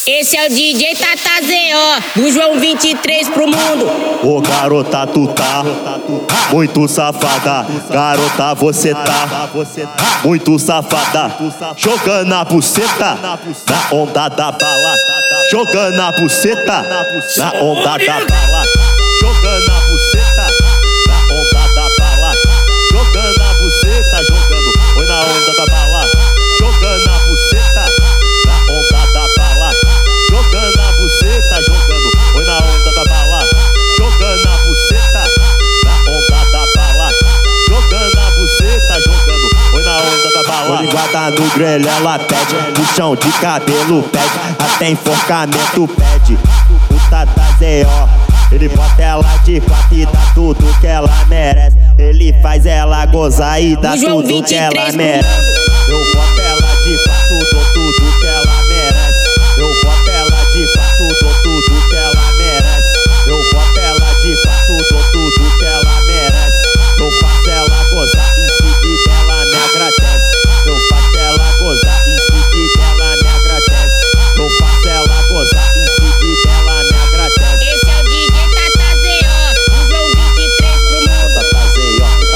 Esse é o DJ Tata ZO, do João 23 pro mundo. Ô garota, tu tá muito safada. Garota, você tá muito safada. Jogando a buceta na onda da bala. Jogando a buceta na onda da bala. Jogando a buceta na onda da bala. Jogando a buceta, jogando, foi na onda da bala. Jogando a buceta na onda da bala. Jogando a buceta, jogando, foi na onda da bala. Jogando a buceta na onda da bala. Jogando a buceta, jogando, foi na onda da bala. Tô ligada no grelho, ela pede, puxão de cabelo pede, até enforcamento pede. O Tata ZO, ele bota ela de quatro e dá tudo que ela merece. Ele faz ela gozar e dá tudo que ela merece. Eu boto ela de quatro, dou tudo que ela merece. Eu boto ela de quatro, dou tudo que ela merece. Eu boto ela de quatro, dou tudo que ela merece. Eu faço ela gozar, em seguida ela me agradece. Eu faço ela gozar, em seguida ela me agradece. Eu faço ela gozar, em seguida ela me agradece. Esse é o DJ Tata ZO, do João 23 pro mundo. Tata ZO,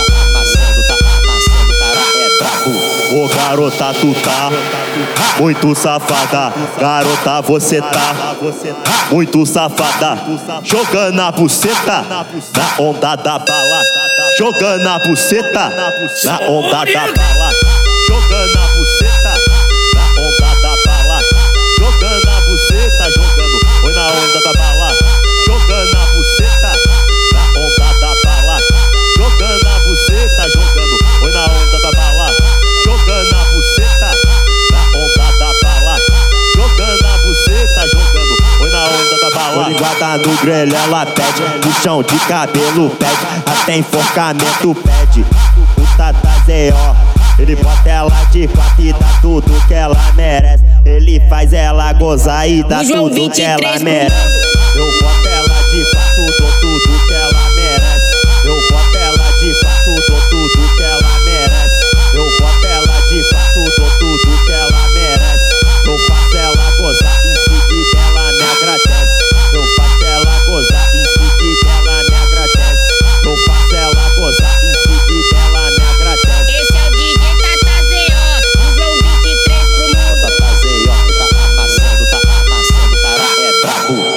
tá amassando, cara é brabo. Ô garota, tu tá muito safada. Garota, você tá muito safada. Jogando a buceta na onda da bala. Jogando a buceta na onda da bala. Jogando a buceta na onda da bala. Jogando a buceta, jogando, foi na onda da bala. Jogando a buceta na onda da bala. Jogando a buceta, jogando, foi na onda da bala. Jogando a buceta na onda da bala. Jogando a buceta, jogando, foi na onda da bala. Tô ligada no grelho, ela pede, puxão de cabelo pede, até enforcamento pede. O Tata ZO, ele bota ela de quatro e dá tudo que ela merece. Ele faz ela gozar e dá tudo que ela merece. Eu boto ela de quatro, dou tudo que ela merece. Eu boto ela de quatro, dou tudo que ela merece. Eu boto ela de quatro, dou tudo que ela merece. Eu faço ela gozar, em seguida ela me agradece. Eu faço ela gozar, em seguida ela me agradece. Eu faço ela gozar, em seguida ela me agradece. Esse é o DJ Tata ZO, do João 23 pro mundo. Tata ZO, tá amassando, cara é brabo.